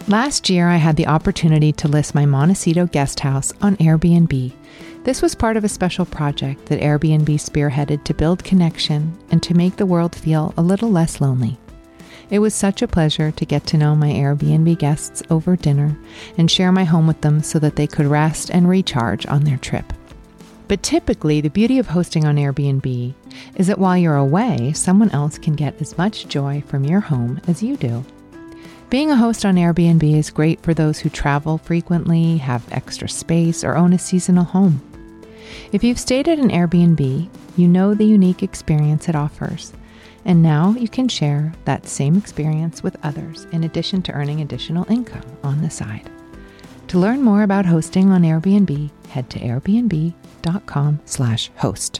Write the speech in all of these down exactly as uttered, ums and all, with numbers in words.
Last year, I had the opportunity to list my Montecito guest house on Airbnb. This was part of a special project that Airbnb spearheaded to build connection and to make the world feel a little less lonely. It was such a pleasure to get to know my Airbnb guests over dinner and share my home with them so that they could rest and recharge on their trip. But typically, the beauty of hosting on Airbnb is that while you're away, someone else can get as much joy from your home as you do. Being a host on Airbnb is great for those who travel frequently, have extra space, or own a seasonal home. If you've stayed at an Airbnb, you know the unique experience it offers. And now you can share that same experience with others in addition to earning additional income on the side. To learn more about hosting on Airbnb, head to airbnb.com slash host.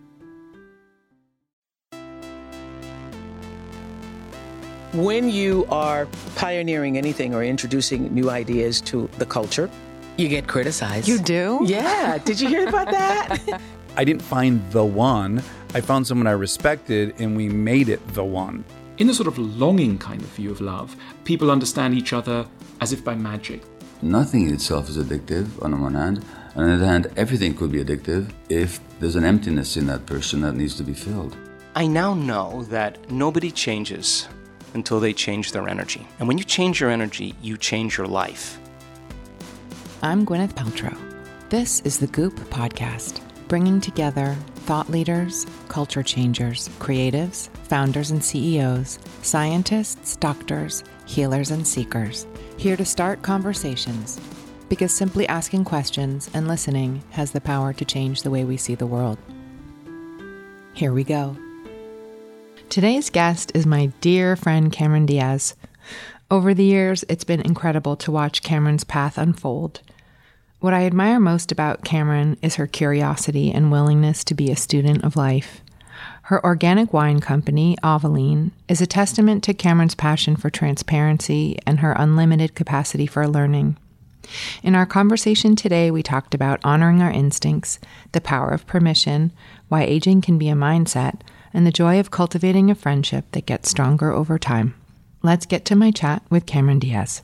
When you are pioneering anything or introducing new ideas to the culture, you get criticized. You do? Yeah. Did you hear about that? I didn't find the one. I found someone I respected, and we made it the one. In a sort of longing kind of view of love, people understand each other as if by magic. Nothing in itself is addictive on the one hand. On the other hand, everything could be addictive if there's an emptiness in that person that needs to be filled. I now know that nobody changes until they change their energy. And when you change your energy, you change your life. I'm Gwyneth Paltrow. This is the Goop Podcast, bringing together thought leaders, culture changers, creatives, founders and C E Os, scientists, doctors, healers and seekers, here to start conversations, because simply asking questions and listening has the power to change the way we see the world. Here we go. Today's guest is my dear friend Cameron Diaz. Over the years, it's been incredible to watch Cameron's path unfold. What I admire most about Cameron is her curiosity and willingness to be a student of life. Her organic wine company, Aveline, is a testament to Cameron's passion for transparency and her unlimited capacity for learning. In our conversation today, we talked about honoring our instincts, the power of permission, why aging can be a mindset, and the joy of cultivating a friendship that gets stronger over time. Let's get to my chat with Cameron Diaz.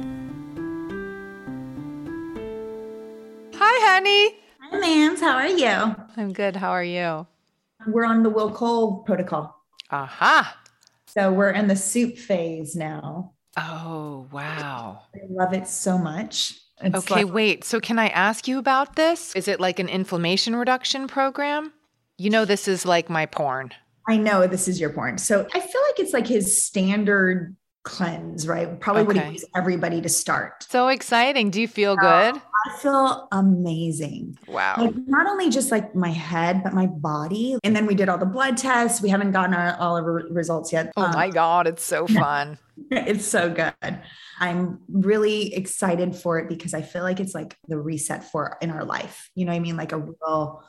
Hi, honey. Hi, Mams. How are you? I'm good. How are you? We're on the Will Cole protocol. Aha. So we're in the soup phase now. Oh, wow. I love it so much. It's okay, like- wait. So can I ask you about this? Is it like an inflammation reduction program? You know, this is like my porn. I know this is your porn. So I feel like it's like his standard cleanse, right? Probably what he Okay. wants everybody to start. So exciting. Do you feel Uh, good? I feel amazing. Wow. Like not only just like my head, but my body. And then we did all the blood tests. We haven't gotten our, all of our results yet. Oh Um, my God. It's so fun. It's so good. I'm really excited for it because I feel like it's like the reset for in our life. You know what I mean? Like a real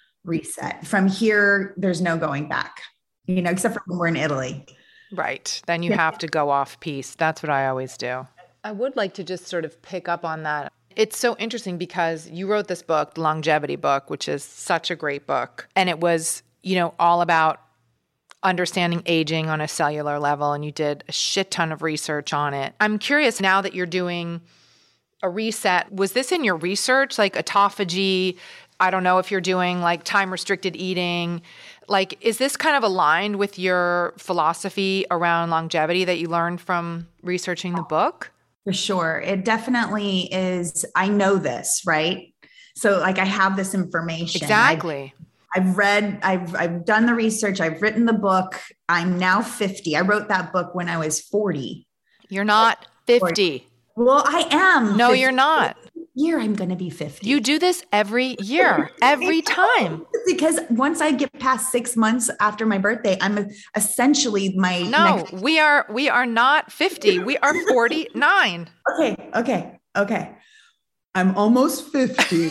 reset. From here, there's no going back, you know, except for when we're in Italy. Right. Then you Yeah. have to go off piece. That's what I always do. I would like to just sort of pick up on that. It's so interesting because you wrote this book, the Longevity book, which is such a great book. And it was, you know, all about understanding aging on a cellular level. And you did a shit ton of research on it. I'm curious now that you're doing a reset. Was this in your research, like autophagy? I don't know if you're doing like time restricted eating. Like, is this kind of aligned with your philosophy around longevity that you learned from researching the book? For sure. It definitely is. I know this, right? So like I have this information. Exactly. I've, I've read, I've, I've done the research. I've written the book. I'm now fifty. I wrote that book when I was forty. You're not fifty. Well, I am. No, fifty. you're not. Year I'm going to be fifty. You do this every year, every time. Because once I get past six months after my birthday, I'm essentially my No, next- we are we are not fifty. We are forty-nine. Okay, okay, okay. I'm almost fifty.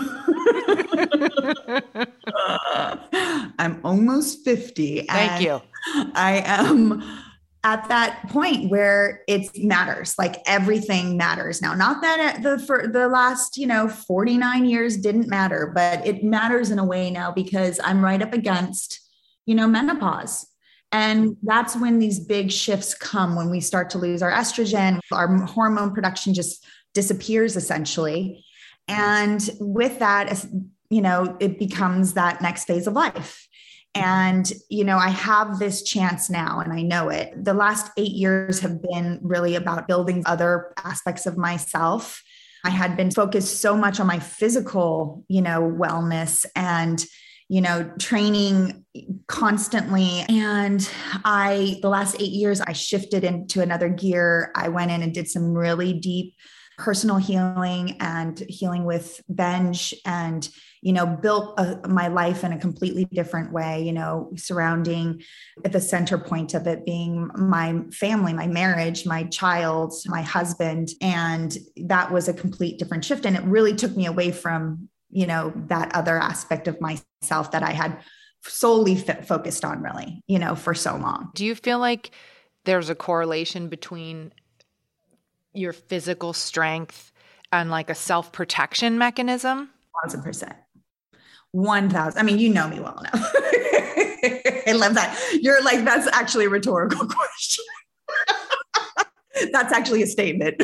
I'm almost fifty. Thank and you. I am at that point where it matters. Like everything matters now. Not that the for the last, you know, forty-nine years didn't matter, but it matters in a way now because I'm right up against, you know, menopause. And that's when these big shifts come, when we start to lose our estrogen, our hormone production just disappears essentially. And with that, you know, it becomes that next phase of life. And, you know, I have this chance now, and I know it. The last eight years have been really about building other aspects of myself. I had been focused so much on my physical, you know, wellness and, you know, training constantly. And I, the last eight years, I shifted into another gear. I went in and did some really deep personal healing and healing with Benj, and, you know, built a, my life in a completely different way, you know, surrounding at the center point of it being my family, my marriage, my child, my husband. And that was a complete different shift. And it really took me away from, you know, that other aspect of myself that I had solely f- focused on really, you know, for so long. Do you feel like there's a correlation between your physical strength and like a self-protection mechanism? Thousand percent. One thousand. I mean, you know me well enough. I love that. You're like, that's actually a rhetorical question. That's actually a statement.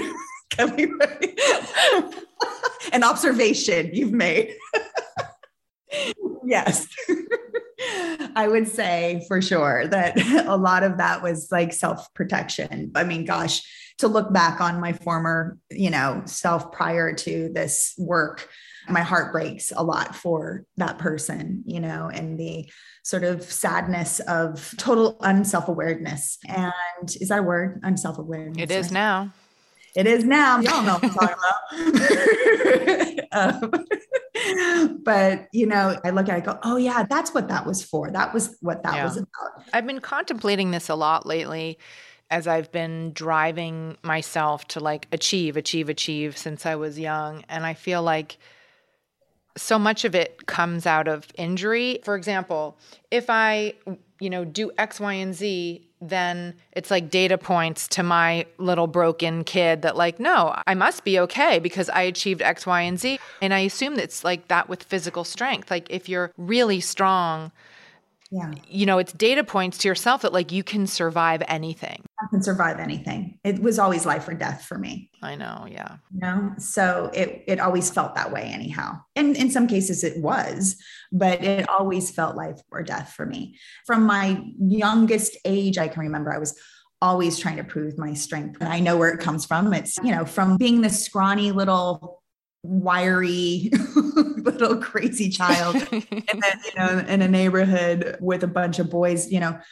An observation you've made. Yes. I would say for sure that a lot of that was like self-protection. I mean, gosh, to look back on my former, you know, self prior to this work, my heart breaks a lot for that person, you know, and the sort of sadness of total unself-awareness. And is that a word? Unself-awareness. It is right? now. It is now. Y'all know what I'm talking about. um, but, you know, I look at it, I go, oh yeah, that's what that was for. That was what that Yeah. was about. I've been contemplating this a lot lately as I've been driving myself to like achieve, achieve, achieve since I was young. And I feel like so much of it comes out of injury. For example, if I, you know, do X, Y, and Z, then it's like data points to my little broken kid that like, no, I must be okay because I achieved X, Y, and Z. And I assume that it's like that with physical strength. Like if you're really strong, Yeah. you know, it's data points to yourself that like you can survive anything. I can survive anything. It was always life or death for me. I know. Yeah. You know, so it, it always felt that way anyhow. And in some cases it was, but it always felt life or death for me. From my youngest age, I can remember I was always trying to prove my strength. And I know where it comes from. It's, you know, from being this scrawny little wiry little crazy child and then, you know, in a neighborhood with a bunch of boys, you know,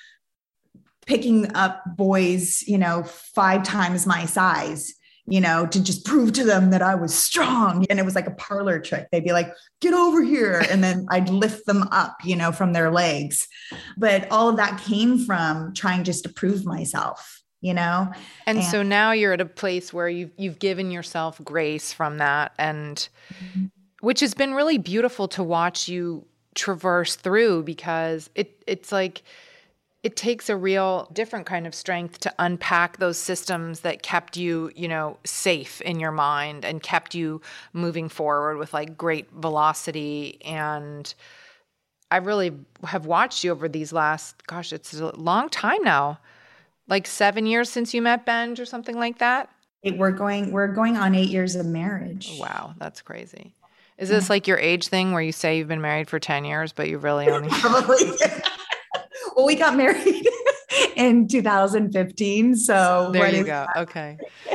picking up boys, you know, five times my size, you know, to just prove to them that I was strong. And it was like a parlor trick. They'd be like, get over here. And then I'd lift them up, you know, from their legs. But all of that came from trying just to prove myself, you know? And, And so now you're at a place where you've, you've given yourself grace from that, and mm-hmm. which has been really beautiful to watch you traverse through, because it it's like, it takes a real different kind of strength to unpack those systems that kept you, you know, safe in your mind and kept you moving forward with like great velocity. And I really have watched you over these last, gosh, it's a long time now, like seven years since you met Benj or something like that. It, we're going, we're going on eight years of marriage. Wow. That's crazy. Is this like your age thing where you say you've been married for ten years, but you really only... Probably. Well, we got married in two thousand fifteen. So there you go. Okay.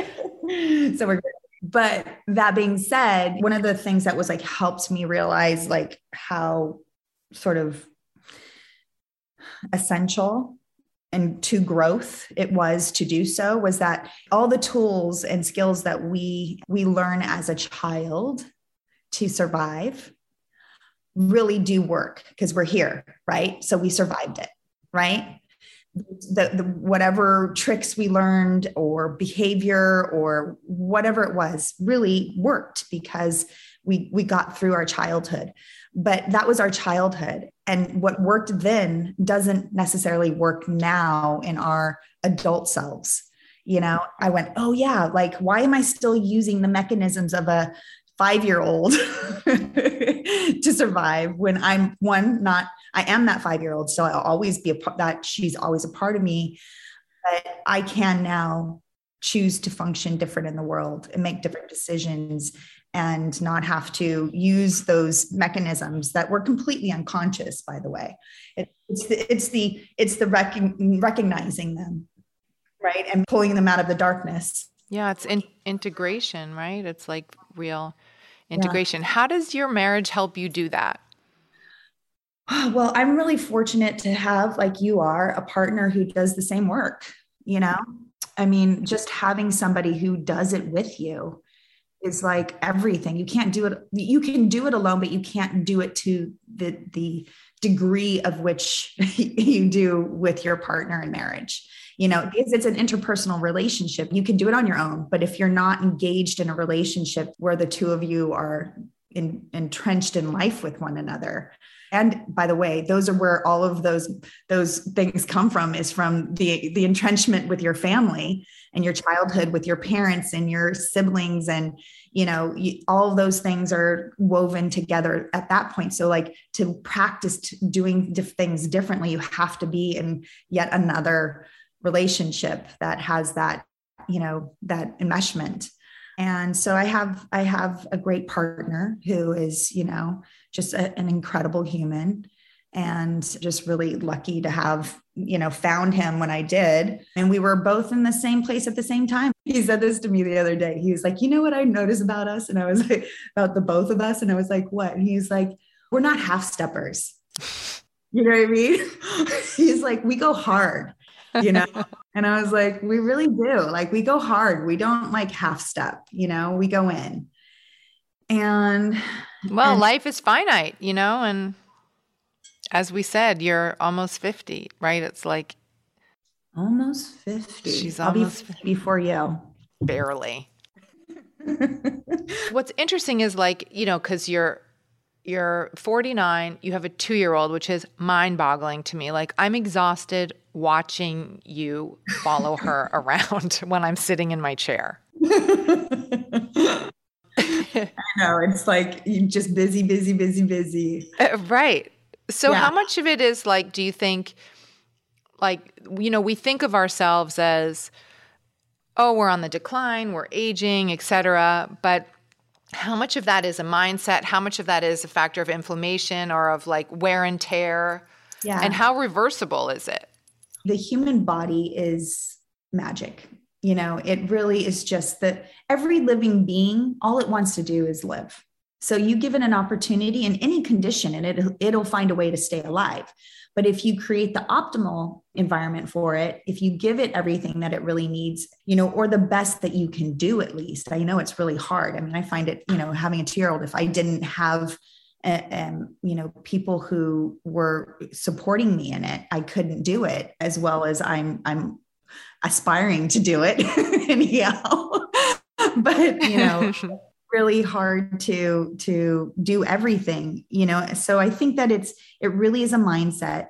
So we're good. But that being said, one of the things that was like helped me realize like how sort of essential and to growth it was to do so was that all the tools and skills that we we learn as a child to survive really do work because we're here, right? So we survived it, right? The, the whatever tricks we learned or behavior or whatever it was really worked because we we got through our childhood. But that was our childhood. And what worked then doesn't necessarily work now in our adult selves. You know, I went, oh yeah, like, why am I still using the mechanisms of a five-year-old to survive when I'm one, not, I am that five-year-old. So I'll always be a part that she's always a part of me, but I can now choose to function different in the world and make different decisions and not have to use those mechanisms that were completely unconscious, by the way. It, it's the, it's the, it's the rec- recognizing them, right? And pulling them out of the darkness. Yeah. It's in- integration, right? It's like real integration. Yeah. How does your marriage help you do that? Well, I'm really fortunate to have, like you are, a partner who does the same work, you know? I mean, just having somebody who does it with you is like everything. You can't do it. You can do it alone, but you can't do it to the, the degree of which you do with your partner in marriage, you know, because it's an interpersonal relationship. You can do it on your own, but if you're not engaged in a relationship where the two of you are in, entrenched in life with one another. And by the way, those are where all of those, those things come from, is from the, the entrenchment with your family and your childhood with your parents and your siblings. And, you know, you, all of those things are woven together at that point. So like to practice doing diff- things differently, you have to be in yet another relationship that has that, you know, that enmeshment. And so I have, I have a great partner who is, you know, just a, an incredible human, and just really lucky to have, you know, found him when I did. And we were both in the same place at the same time. He said this to me the other day. He was like, you know what I noticed about us? And I was like, about the both of us. And I was like, what? And he's like, we're not half steppers. You know what I mean? He's like, we go hard, you know? And I was like, we really do. Like, we go hard. We don't like half step, you know, we go in. And well, and, life is finite, you know, and as we said, you're almost fifty, right? It's like almost fifty. She's I'll almost be fifty before you. Barely. What's interesting is, like, you know, because you're you're forty-nine, you have a two-year-old, which is mind-boggling to me. Like, I'm exhausted watching you follow her around when I'm sitting in my chair. I know, it's like you just busy, busy, busy, busy. Uh, right. So Yeah. how much of it is like, do you think, like, you know, we think of ourselves as, oh, we're on the decline, we're aging, et cetera. But how much of that is a mindset? How much of that is a factor of inflammation or of like wear and tear? Yeah. And how reversible is it? The human body is magic. You know, it really is just that every living being, all it wants to do is live. So you give it an opportunity in any condition and it, it'll find a way to stay alive. But if you create the optimal environment for it, if you give it everything that it really needs, you know, or the best that you can do, at least. I know it's really hard. I mean, I find it, you know, having a two-year-old, if I didn't have, uh, um, you know, people who were supporting me in it, I couldn't do it as well as I'm, I'm aspiring to do it anyhow. But, you know, really hard to, to do everything, you know? So I think that it's, it really is a mindset.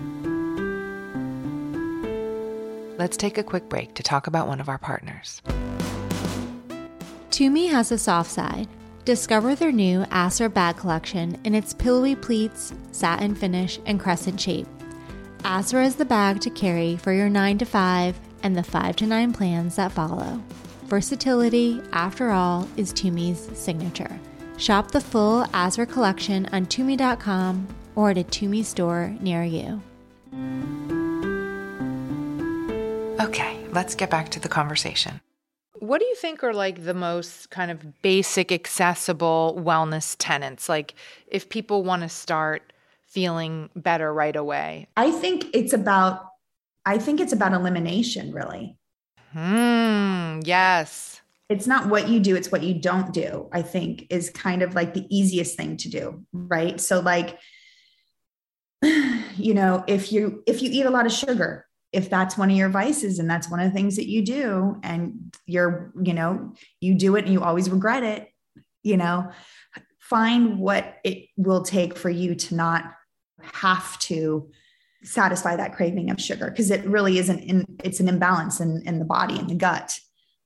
Let's take a quick break to talk about one of our partners. Tumi has a soft side. Discover their new Asra bag collection in its pillowy pleats, satin finish, and crescent shape. Asra is the bag to carry for your nine to five and the five to nine plans that follow. Versatility, after all, is Tumi's signature. Shop the full Asra collection on Tumi dot com or at a Tumi store near you. Okay, let's get back to the conversation. What do you think are like the most kind of basic, accessible wellness tenets? Like if people want to start feeling better right away? I think it's about, I think it's about elimination, really. Hmm. Yes. It's not what you do, it's what you don't do, I think is kind of like the easiest thing to do. Right. So like, you know, if you, if you eat a lot of sugar, if that's one of your vices and that's one of the things that you do and you're, you know, you do it and you always regret it, you know, find what it will take for you to not have to satisfy that craving of sugar. Cause it really isn't in, it's an imbalance in, in the body and the gut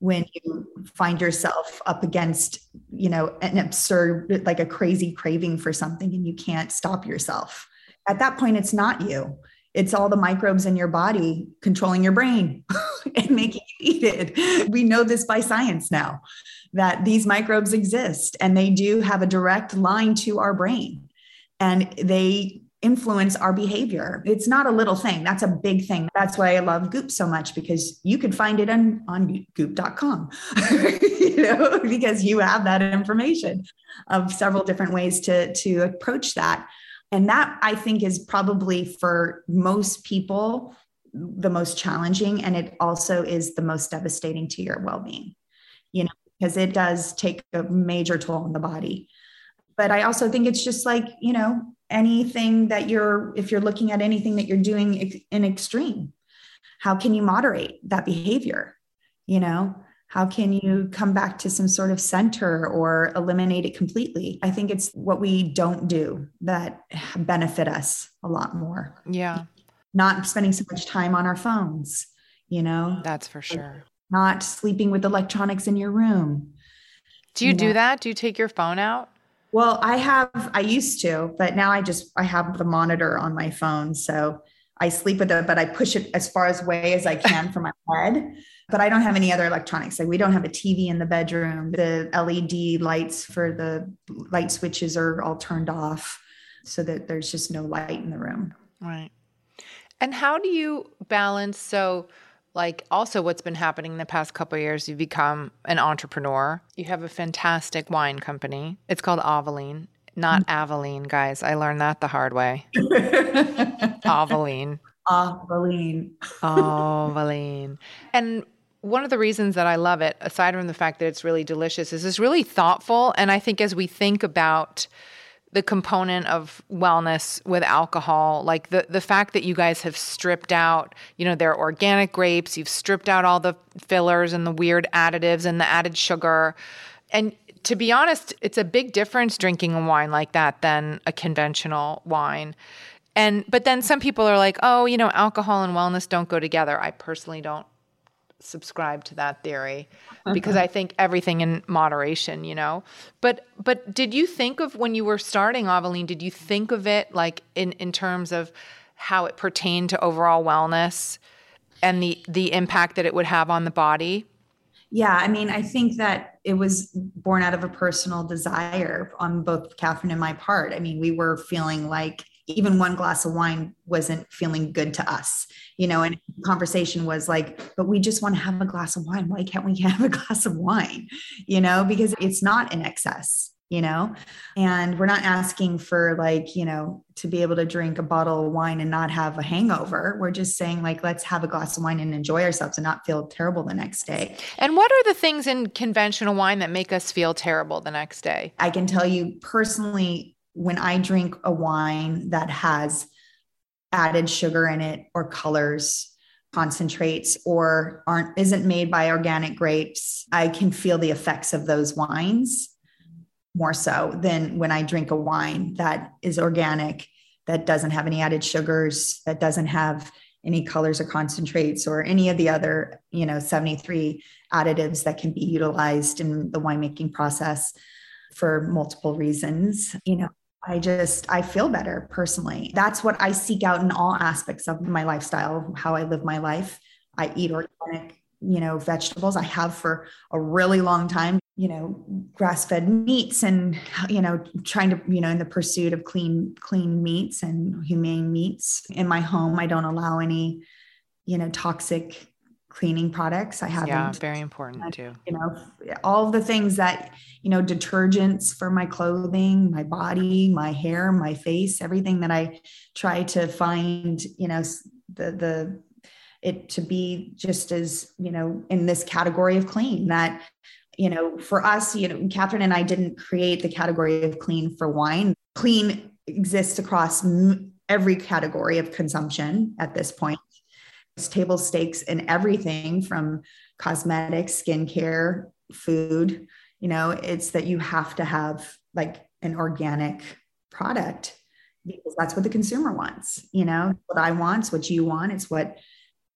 when you find yourself up against, you know, an absurd, like a crazy craving for something and you can't stop yourself. At that point, it's not you. It's all the microbes in your body controlling your brain and making you eat it. We know this by science now, that these microbes exist and they do have a direct line to our brain and they influence our behavior. It's not a little thing. That's a big thing. That's why I love Goop so much, because you can find it on, on goop dot com, you know, because you have that information of several different ways to, to approach that. And that, I think, is probably for most people the most challenging. And it also is the most devastating to your well-being, you know, because it does take a major toll on the body. But I also think it's just like, you know, anything that you're, if you're looking at anything that you're doing in extreme, how can you moderate that behavior? You know, how can you come back to some sort of center or eliminate it completely? I think it's what we don't do that benefit us a lot more. Yeah. Not spending so much time on our phones, you know? That's for sure. Not sleeping with electronics in your room. Do you, you do know? that? Do you take your phone out? Well, I have, I used to, but now I just, I have the monitor on my phone. So I sleep with it, but I push it as far away as I can from my head. But I don't have any other electronics. Like we don't have a T V in the bedroom. The L E D lights for the light switches are all turned off so that there's just no light in the room. Right. And how do you balance? So like also what's been happening in the past couple of years, you've become an entrepreneur. You have a fantastic wine company. It's called Aveline, not Aveline, guys. I learned that the hard way. Aveline. Aveline. Aveline. And one of the reasons that I love it, aside from the fact that it's really delicious, is it's really thoughtful. And I think as we think about the component of wellness with alcohol, like the, the fact that you guys have stripped out, you know, they're organic grapes, you've stripped out all the fillers and the weird additives and the added sugar. And to be honest, it's a big difference drinking a wine like that than a conventional wine. And, but then some people are like, oh, you know, alcohol and wellness don't go together. I personally don't subscribe to that theory because I think everything in moderation, you know, but, but did you think of when you were starting Aveline, did you think of it like in, in terms of how it pertained to overall wellness and the, the impact that it would have on the body? Yeah. I mean, I think that it was born out of a personal desire on both Catherine and my part. I mean, we were feeling like even one glass of wine wasn't feeling good to us, you know, and the conversation was like, but we just want to have a glass of wine. Why can't we have a glass of wine? You know, because it's not in excess, you know, and we're not asking for like, you know, to be able to drink a bottle of wine and not have a hangover. We're just saying like, let's have a glass of wine and enjoy ourselves and not feel terrible the next day. And what are the things in conventional wine that make us feel terrible the next day? I can tell you personally, when I drink a wine that has added sugar in it or colors, concentrates, or aren't isn't made by organic grapes, I can feel the effects of those wines more so than when I drink a wine that is organic, that doesn't have any added sugars, that doesn't have any colors or concentrates or any of the other, you know, seventy-three additives that can be utilized in the winemaking process for multiple reasons. You know, I just, I feel better personally. That's what I seek out in all aspects of my lifestyle, how I live my life. I eat organic, you know, vegetables. I have for a really long time, you know, grass-fed meats and, you know, trying to, you know, in the pursuit of clean, clean meats and humane meats. In my home, I don't allow any, you know, toxic cleaning products. I haven't. Yeah, very important too. You know, all the things that, you know, detergents for my clothing, my body, my hair, my face, everything that I try to find, you know, the, the, it to be just as, you know, in this category of clean that, you know, for us, you know, Catherine and I didn't create the category of clean for wine. Clean exists across every category of consumption at this point. It's table stakes in everything from cosmetics, skincare, food. You know, it's that you have to have like an organic product because that's what the consumer wants. You know, what I want, it's what you want. It's what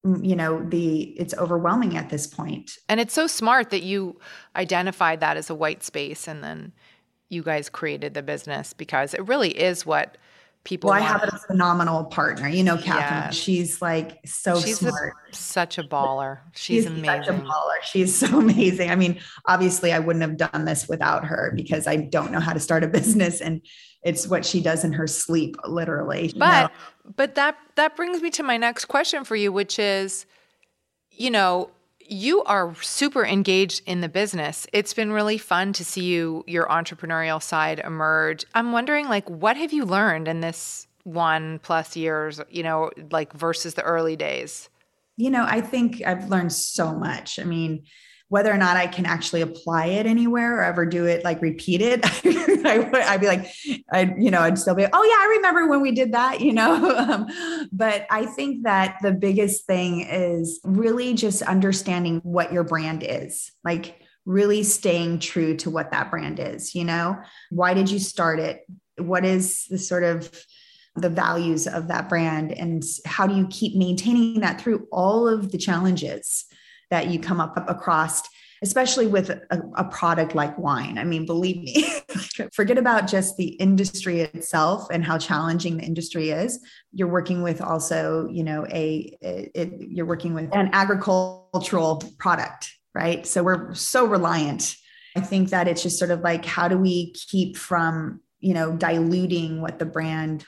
you know, the, it's overwhelming at this point. And it's so smart that you identified that as a white space and then you guys created the business, because it really is what people Well, want. I have a phenomenal partner, you know, Catherine, Yeah. she's like so She's smart. A, such a baller. She's, She's amazing. such a baller. She's so amazing. I mean, obviously I wouldn't have done this without her because I don't know how to start a business, and it's what she does in her sleep, literally. But, you know? but that, that brings me to my next question for you, which is, you know, you are super engaged in the business. It's been really fun to see you, your entrepreneurial side emerge. I'm wondering, like, what have you learned in this one plus years, you know, like versus the early days? You know, I think I've learned so much. I mean, whether or not I can actually apply it anywhere or ever do it, like repeat it, I would, I'd be like, I'd, you know, I'd still be, oh yeah, I remember when we did that, you know? um, but I think that the biggest thing is really just understanding what your brand is, like really staying true to what that brand is, you know? Why did you start it? What is the sort of the values of that brand? And how do you keep maintaining that through all of the challenges that you come up across, especially with a, a product like wine? I mean, believe me, forget about just the industry itself and how challenging the industry is. You're working with also, you know, a, it, you're working with an agricultural product, right? So we're so reliant. I think that it's just sort of like, how do we keep from, you know, diluting what the brand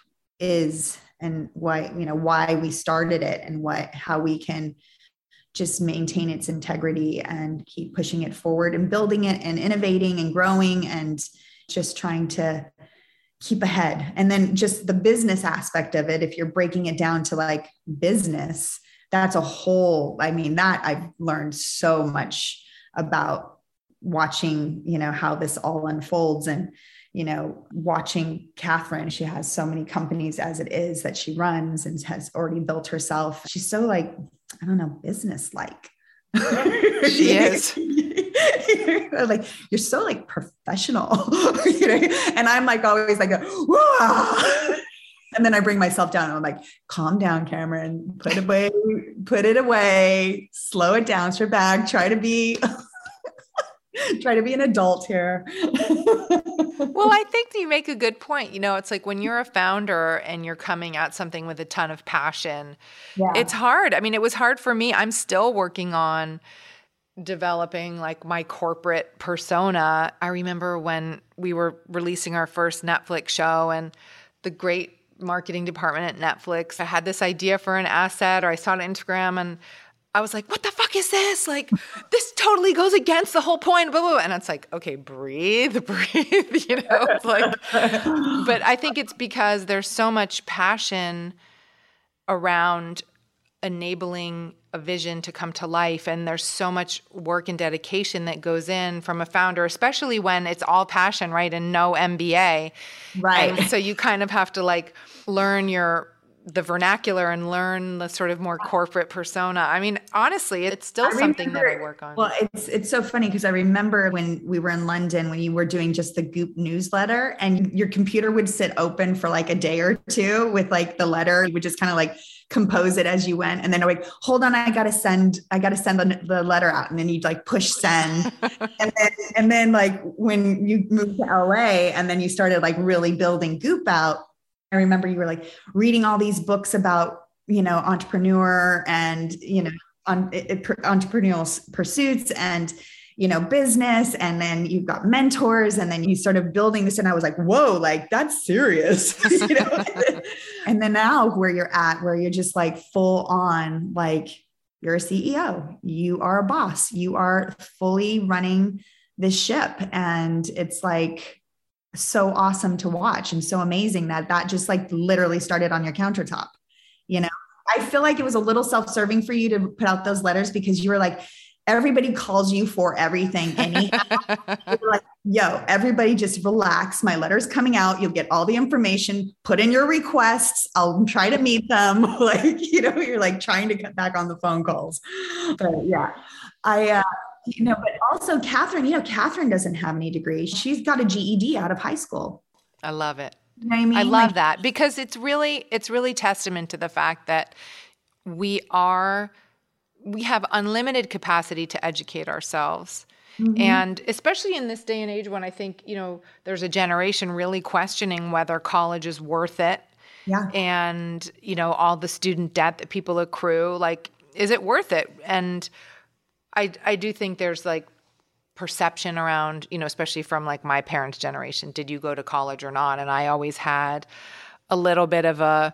is and why, you know, why we started it and what, how we can just maintain its integrity and keep pushing it forward and building it and innovating and growing and just trying to keep ahead. And then just the business aspect of it, if you're breaking it down to like business, that's a whole, I mean, that I've learned so much about watching, you know, how this all unfolds and, you know, watching Catherine, she has so many companies as it is that she runs and has already built herself. She's so like, I don't know, business-like. She is. Like, you're so like professional, you know? And I'm like, always like, whoa. And then I bring myself down and I'm like, calm down, Cameron, put it away, put it away, slow it down, strip back, try to be, try to be an adult here. Well, I think you make a good point. You know, it's like when you're a founder and you're coming at something with a ton of passion, Yeah. it's hard. I mean, it was hard for me. I'm still working on developing like my corporate persona. I remember when we were releasing our first Netflix show and the great marketing department at Netflix, I had this idea for an asset, or I saw it on Instagram and I was like, what the fuck is this? Like, this totally goes against the whole point, blah, blah, blah. And it's like, okay, breathe, breathe, you know, it's like, but I think it's because there's so much passion around enabling a vision to come to life. And there's so much work and dedication that goes in from a founder, especially when it's all passion, right? And no M B A. Right. And so you kind of have to like learn your the vernacular and learn the sort of more corporate persona. I mean, honestly, it's still I something remember, that I work on. Well, it's it's so funny because I remember when we were in London, when you were doing just the Goop newsletter and your computer would sit open for like a day or two with like the letter, you would just kind of like compose it as you went. And then I'm like, hold on, I got to send, I got to send the, the letter out. And then you'd like push send. and then, and then like when you moved to L A and then you started like really building Goop out, I remember you were like reading all these books about, you know, entrepreneur and, you know, on it, it, entrepreneurial pursuits and, you know, business. And then you've got mentors and then you started building this. And I was like, whoa, like that's serious, you know? And then now where you're at, where you're just like full on, like you're a C E O, you are a boss, you are fully running this ship. And it's like, so awesome to watch and so amazing that that just like literally started on your countertop. You know, I feel like it was a little self-serving for you to put out those letters because you were like, everybody calls you for everything. Anyhow, you're like, yo, everybody just relax. My letter's coming out. You'll get all the information, put in your requests. I'll try to meet them. Like, you know, you're like trying to cut back on the phone calls. But yeah, I, uh, you know, but also Catherine, you know, Catherine doesn't have any degrees. She's got a G E D out of high school. I love it. You know what I mean? I love like, that because it's really, it's really testament to the fact that we are we have unlimited capacity to educate ourselves. Mm-hmm. And especially in this day and age when I think, you know, there's a generation really questioning whether college is worth it. Yeah. And, you know, all the student debt that people accrue, like, is it worth it? And I, I do think there's like perception around, you know, especially from like my parents' generation, did you go to college or not? And I always had a little bit of a,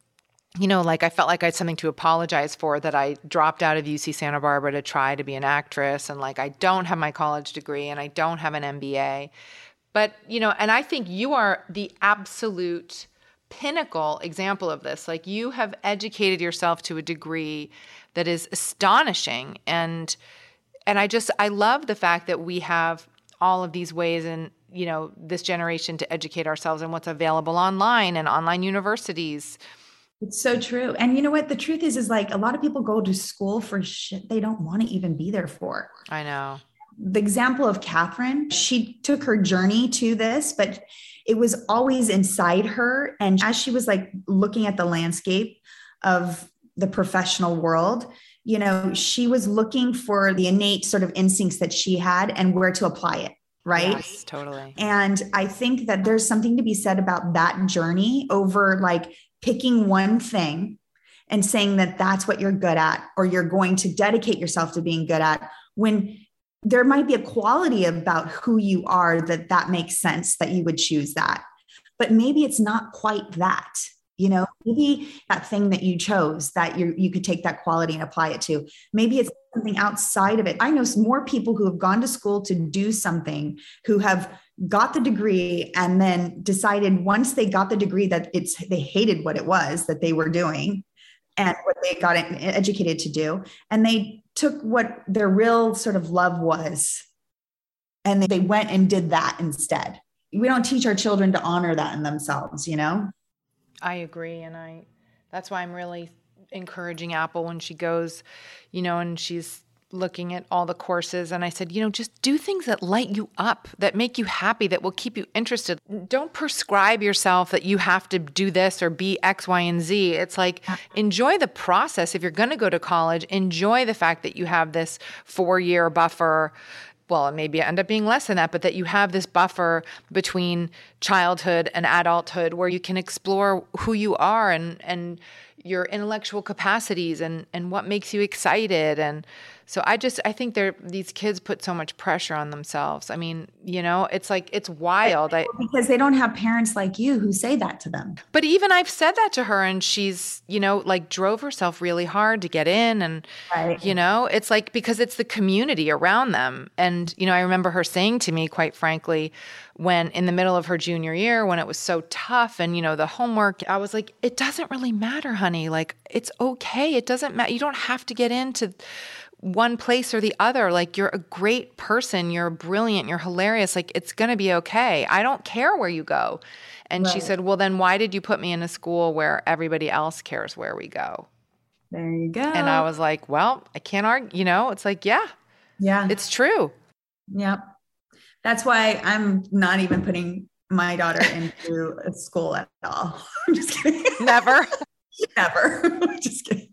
you know, like I felt like I had something to apologize for, that I dropped out of U C Santa Barbara to try to be an actress. And like, I don't have my college degree and I don't have an M B A. But, you know, and I think you are the absolute pinnacle example of this. Like, you have educated yourself to a degree that is astonishing. And, and I just, I love the fact that we have all of these ways in, you know, this generation to educate ourselves and what's available online and online universities. It's so true. And you know what? The truth is, is like a lot of people go to school for shit they don't want to even be there for. I know. The example of Catherine, she took her journey to this, but it was always inside her. And as she was like looking at the landscape of the professional world, you know, she was looking for the innate sort of instincts that she had and where to apply it. Right. Yes, totally. And I think that there's something to be said about that journey over like picking one thing and saying that that's what you're good at, or you're going to dedicate yourself to being good at, when there might be a quality about who you are that that makes sense that you would choose that. But maybe it's not quite that, you know, maybe that thing that you chose that you you could take that quality and apply it to. Maybe it's something outside of it. I know some more people who have gone to school to do something, who have got the degree and then decided once they got the degree that it's, they hated what it was that they were doing and what they got educated to do. And they took what their real sort of love was, and they went and did that instead. We don't teach our children to honor that in themselves, you know? I agree. And I, that's why I'm really encouraging Apple when she goes, you know, and she's looking at all the courses. And I said, you know, just do things that light you up, that make you happy, that will keep you interested. Don't prescribe yourself that you have to do this or be X, Y, and Z. It's like, enjoy the process. If you're going to go to college, enjoy the fact that you have this four-year buffer. Well, it maybe end up being less than that, but that you have this buffer between childhood and adulthood where you can explore who you are and, and your intellectual capacities and, and what makes you excited. And so I just, I think they're, these kids put so much pressure on themselves. I mean, you know, it's like, it's wild. I, because they don't have parents like you who say that to them. But even I've said that to her and she's, you know, like drove herself really hard to get in. And, right. you know, it's like, because it's the community around them. And, you know, I remember her saying to me, quite frankly, when in the middle of her junior year, when it was so tough and, you know, the homework, I was like, it doesn't really matter, honey. Like, it's okay. It doesn't matter. You don't have to get into one place or the other. Like, you're a great person. You're brilliant. You're hilarious. Like, it's going to be okay. I don't care where you go. And right. She said, well, then why did you put me in a school where everybody else cares where we go? There you go. And I was like, well, I can't argue. You know, it's like, yeah, yeah, it's true. Yep. That's why I'm not even putting my daughter into a school at all. I'm just kidding. Never. Never. Just kidding.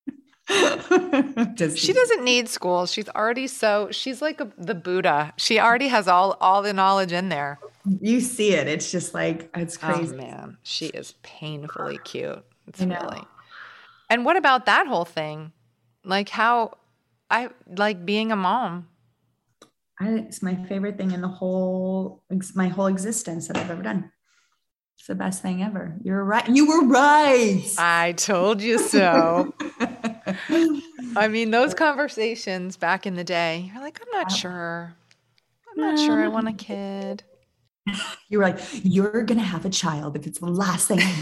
Just she doesn't need school. She's already so, she's like a, the Buddha. She already has all, all the knowledge in there. You see it. It's just like, it's crazy. Oh man, she is painfully cute. It's I know. Really. And what about that whole thing? Like how, I like being a mom. I, it's my favorite thing in the whole, my whole existence that I've ever done. It's the best thing ever. You're right. You were right. I told you so. I mean, those conversations back in the day, you're like, I'm not sure. I'm not sure I want a kid. You were like, you're going to have a child if it's the last thing I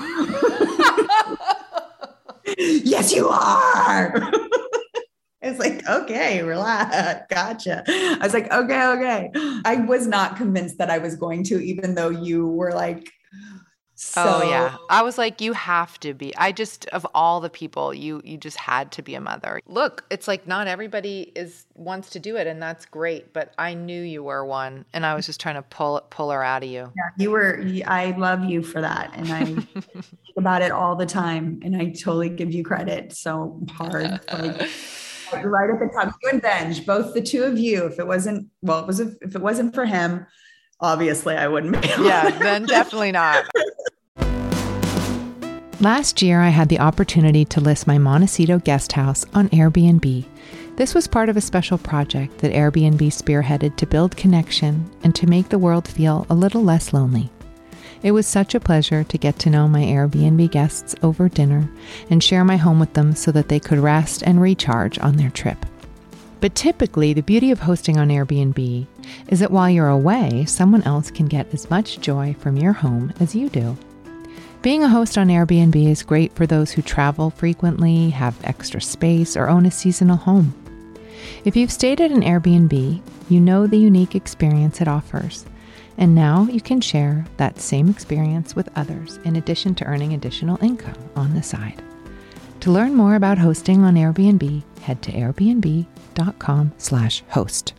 do. Yes, you are. It's like, okay, relax. Gotcha. I was like, okay, okay. I was not convinced that I was going to, even though you were like, so. Oh yeah. I was like, you have to be. I just, of all the people, you you just had to be a mother. Look, it's like not everybody is wants to do it, and that's great. But I knew you were one, and I was just trying to pull pull her out of you. Yeah, you were. I love you for that, and I about it all the time. And I totally give you credit so hard. Like, right at the top, you and Benj, both the two of you. If it wasn't, well, it was, if it wasn't for him, obviously I wouldn't be. Yeah, then definitely not. Last year, I had the opportunity to list my Montecito guest house on Airbnb. This was part of a special project that Airbnb spearheaded to build connection and to make the world feel a little less lonely. It was such a pleasure to get to know my Airbnb guests over dinner and share my home with them so that they could rest and recharge on their trip. But typically, the beauty of hosting on Airbnb is that while you're away, someone else can get as much joy from your home as you do. Being a host on Airbnb is great for those who travel frequently, have extra space, or own a seasonal home. If you've stayed at an Airbnb, you know the unique experience it offers. And now you can share that same experience with others in addition to earning additional income on the side. To learn more about hosting on Airbnb, head to airbnb.com slash host.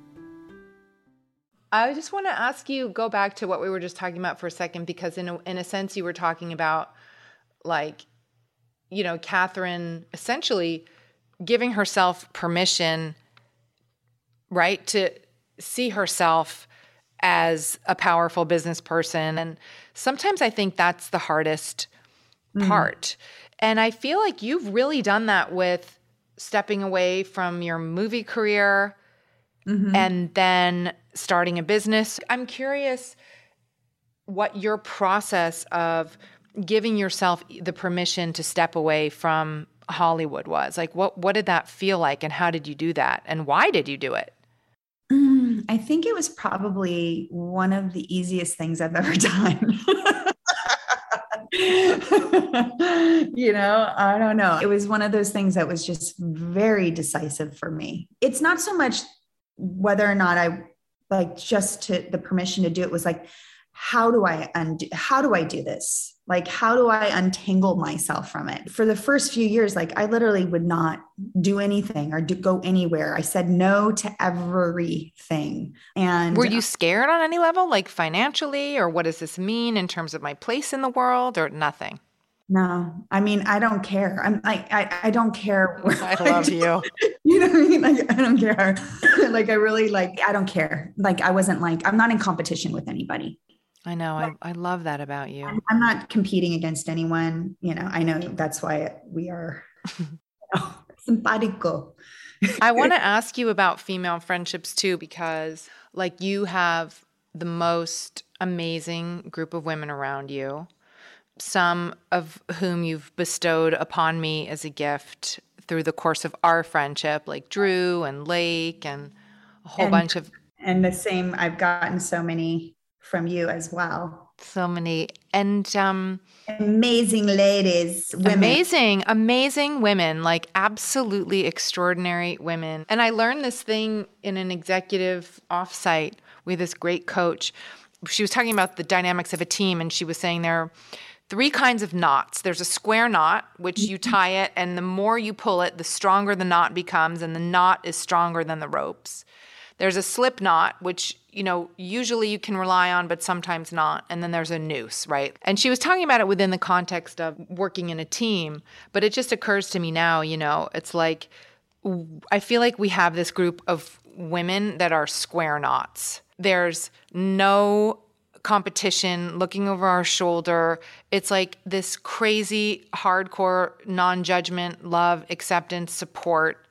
I just want to ask you, go back to what we were just talking about for a second, because in a, in a sense you were talking about, like, you know, Catherine essentially giving herself permission, right, to see herself as a powerful business person. And sometimes I think that's the hardest mm. part. And I feel like you've really done that with stepping away from your movie career mm-hmm. and then starting a business. I'm curious what your process of giving yourself the permission to step away from Hollywood was. Like, what, what did that feel like, and how did you do that? And why did you do it? Mm, I think it was probably one of the easiest things I've ever done. You know, I don't know. It was one of those things that was just very decisive for me. It's not so much whether or not I like just to the permission to do it, was like, how do I undo, how do I do this? Like, how do I untangle myself from it? For the first few years, like I literally would not do anything or do, go anywhere. I said no to everything. And were you scared on any level, like financially, or what does this mean in terms of my place in the world, or nothing? No, I mean, I don't care. I'm like, I, I don't care. I love you. You know what I mean? Like, I don't care. Like, I really like, I don't care. Like, I wasn't like, I'm not in competition with anybody. I know. I, I love that about you. I'm, I'm not competing against anyone. You know, I know that's why we are you know, simpatico. I want to ask you about female friendships too, because like you have the most amazing group of women around you, some of whom you've bestowed upon me as a gift through the course of our friendship, like Drew and Lake and a whole and, bunch of... And the same, I've gotten so many from you as well. So many. And um, amazing ladies, women. Amazing, amazing women, like absolutely extraordinary women. And I learned this thing in an executive offsite with this great coach. She was talking about the dynamics of a team, and she was saying there are three kinds of knots. There's a square knot, which you tie it, and the more you pull it, the stronger the knot becomes, and the knot is stronger than the ropes. There's a slip knot, which, you know, usually you can rely on, but sometimes not. And then there's a noose, right? And she was talking about it within the context of working in a team, but it just occurs to me now, you know, it's like, I feel like we have this group of women that are square knots. There's no competition looking over our shoulder. It's like this crazy, hardcore, non-judgment, love, acceptance, support.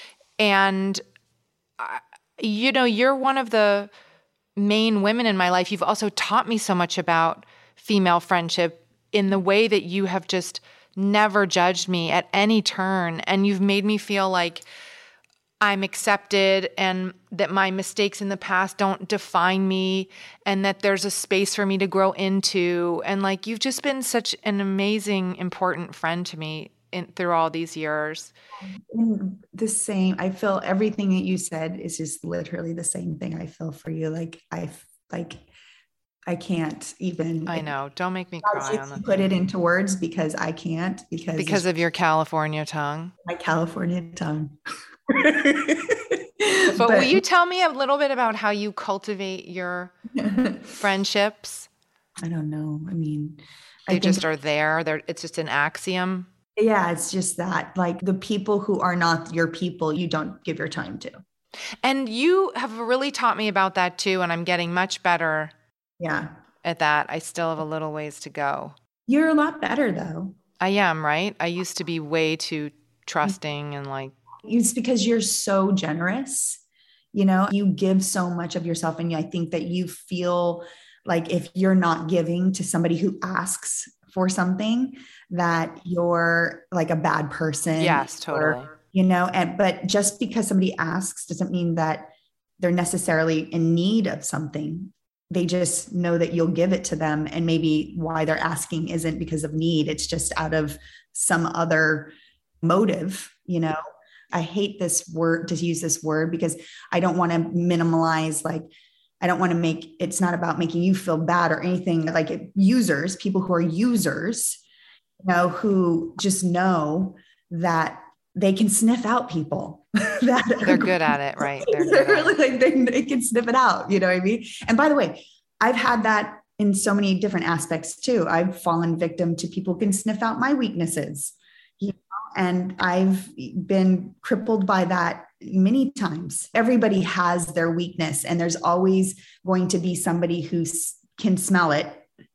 And I, you know, you're one of the main women in my life. You've also taught me so much about female friendship in the way that you have just never judged me at any turn. And you've made me feel like I'm accepted and that my mistakes in the past don't define me and that there's a space for me to grow into. And like, you've just been such an amazing, important friend to me in, through all these years. The same. I feel everything that you said is just literally the same thing I feel for you. Like I like I can't even. I know. Don't make me cry on that. Put it into words because I can't because because of your California tongue. My California tongue. but, but will you tell me a little bit about how you cultivate your friendships? I don't know. I mean, They think- just are there. They're, it's just an axiom. Yeah, it's just that, like, the people who are not your people, you don't give your time to. And you have really taught me about that too. And I'm getting much better Yeah. at that. I still have a little ways to go. You're a lot better though. I am, right? I used to be way too trusting and like, It's because you're so generous. You know, you give so much of yourself. And I think that you feel like if you're not giving to somebody who asks for something, that you're like a bad person. yes, totally. Or, you know, and, but just because somebody asks doesn't mean that they're necessarily in need of something. They just know that you'll give it to them. And maybe why they're asking isn't because of need. It's just out of some other motive, you know. I hate this word, to use this word, because I don't want to minimalize, like, I don't want to make, it's not about making you feel bad or anything. Like it, users, people who are users, you know, who just know that they can sniff out people. that They're good at it, right? They're, They're good at really it. like, they, they can sniff it out. You know what I mean? And by the way, I've had that in so many different aspects too. I've fallen victim to people who can sniff out my weaknesses. You know? And I've been crippled by that many times. Everybody has their weakness, and there's always going to be somebody who s- can smell it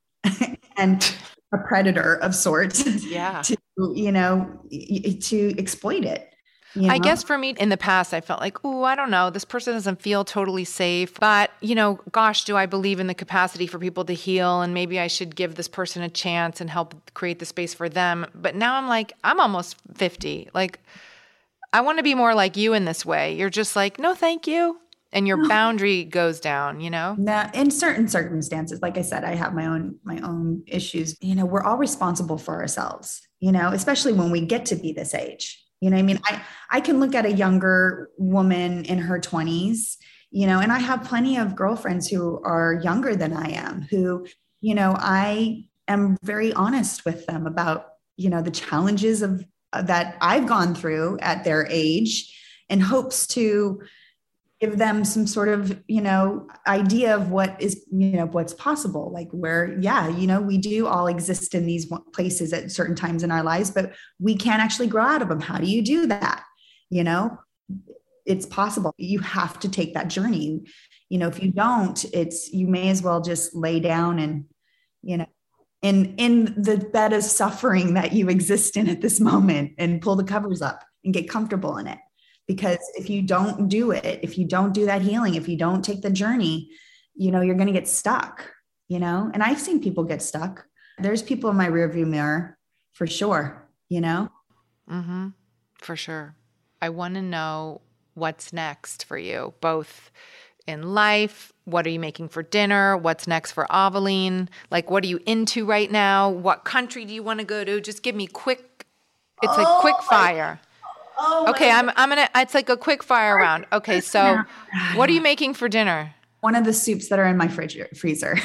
and a predator of sorts. Yeah. To, you know, y- to exploit it. You I know? guess for me in the past, I felt like, oh, I don't know, this person doesn't feel totally safe. But, you know, gosh, do I believe in the capacity for people to heal? And maybe I should give this person a chance and help create the space for them. But now I'm like, I'm almost fifty. Like, I want to be more like you in this way. You're just like, no, thank you. And your boundary goes down, you know? Now, in certain circumstances, like I said, I have my own, my own issues. You know, we're all responsible for ourselves, you know, especially when we get to be this age. You know what I mean? I, I can look at a younger woman in her twenties, you know, and I have plenty of girlfriends who are younger than I am, who, you know, I am very honest with them about, you know, the challenges of uh, that I've gone through at their age, in hopes to give them some sort of, you know, idea of what is, you know, what's possible. Like where, yeah, you know, we do all exist in these places at certain times in our lives, but we can't actually grow out of them. How do you do that? You know, it's possible. You have to take that journey. You know, if you don't, it's, you may as well just lay down and, you know, in, in the bed of suffering that you exist in at this moment, and pull the covers up and get comfortable in it. Because if you don't do it, if you don't do that healing, if you don't take the journey, you know, you're going to get stuck, you know, and I've seen people get stuck. There's people in my rearview mirror for sure, you know? Mm-hmm. For sure. I want to know what's next for you, both in life. What are you making for dinner? What's next for Aveline? Like, what are you into right now? What country do you want to go to? Just give me quick, it's Oh, like quick fire. Oh, Okay, I'm I'm gonna. It's like a quick fire round. Okay, so what are you making for dinner? One of the soups that are in my fridge freezer.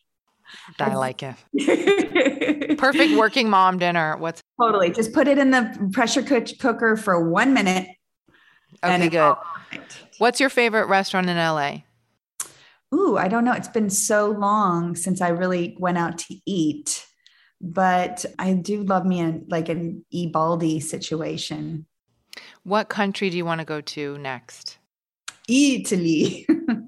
I like it. Perfect working mom dinner. What's Totally. Just put it in the pressure cook- cooker for one minute. okay? it's Good. all right. What's your favorite restaurant in L A? Ooh, I don't know. It's been so long since I really went out to eat, but I do love me in like an Ebaldi situation. What country do you want to go to next? Italy.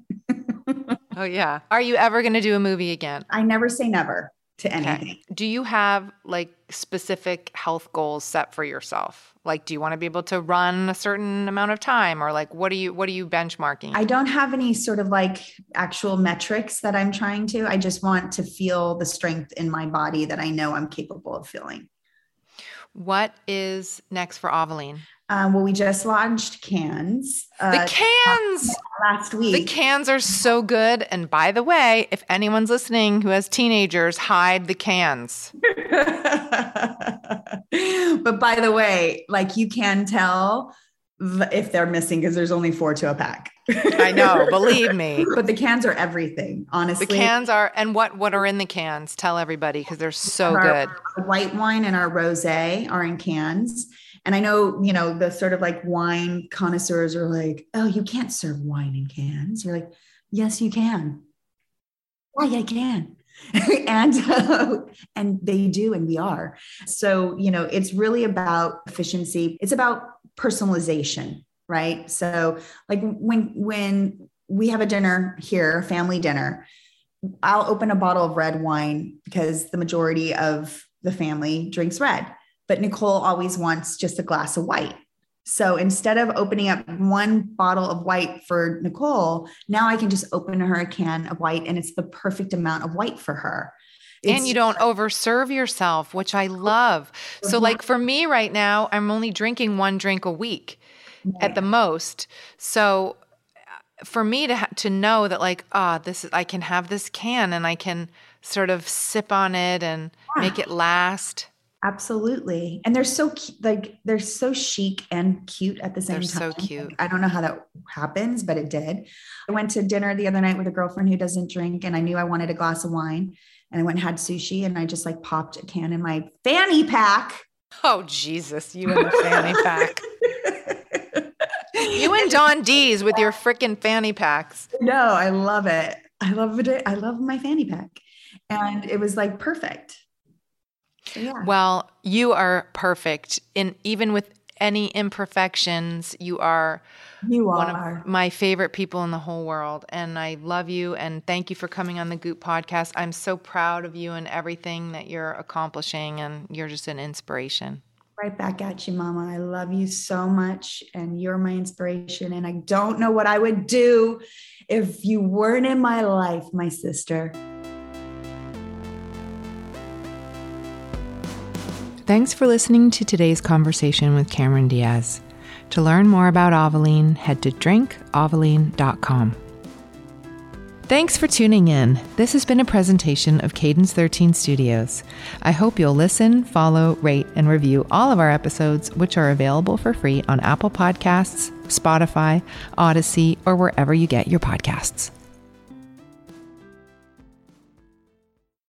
Oh yeah. Are you ever going to do a movie again? I never say never to anything. Okay. Do you have like specific health goals set for yourself? Like, do you want to be able to run a certain amount of time, or like, what are you, what are you benchmarking? I don't have any sort of like actual metrics that I'm trying to. I just want to feel the strength in my body that I know I'm capable of feeling. What is next for Aveline? Um, well, we just launched cans. Uh, The cans! last week. The cans are so good. And by the way, if anyone's listening who has teenagers, hide the cans. But by the way, like you can tell if they're missing because there's only four to a pack. I know, believe me. But the cans are everything, honestly. The cans are, and what what are in the cans? Tell everybody, because they're so Our good. white wine and our rosé are in cans. And I know, you know, the sort of like wine connoisseurs are like, oh, you can't serve wine in cans. You're like, yes, you can. Why, I can. and uh, and they do, and we are. So, you know, it's really about efficiency. It's about personalization, right? So like when when we have a dinner here, family dinner, I'll open a bottle of red wine because the majority of the family drinks red, but Nicole always wants just a glass of white. So instead of opening up one bottle of white for Nicole, now I can just open her a can of white, and it's the perfect amount of white for her. It's, and you don't overserve yourself, which I love. So like for me right now, I'm only drinking one drink a week right. at the most. So for me to ha- to know that like, ah, oh, this is, I can have this can and I can sort of sip on it and yeah. make it last. Absolutely. And they're so like, they're so chic and cute at the same they're time. They're so cute. I don't know how that happens, but it did. I went to dinner the other night with a girlfriend who doesn't drink, and I knew I wanted a glass of wine, and I went and had sushi, and I just like popped a can in my fanny pack. Oh, Jesus, you and the fanny pack. You and Dawn D's with your freaking fanny packs. No, I love it. I love it. I love my fanny pack. And it was like perfect. Yeah. Well, you are perfect. In even with any imperfections, you are you one are. of my favorite people in the whole world. And I love you. And thank you for coming on the Goop podcast. I'm so proud of you and everything that you're accomplishing. And you're just an inspiration. Right back at you, Mama. I love you so much. And you're my inspiration. And I don't know what I would do if you weren't in my life, my sister. Thanks for listening to today's conversation with Cameron Diaz. To learn more about Ovalene, head to drink ovalene dot com. Thanks for tuning in. This has been a presentation of Cadence thirteen Studios. I hope you'll listen, follow, rate, and review all of our episodes, which are available for free on Apple Podcasts, Spotify, Odyssey, or wherever you get your podcasts.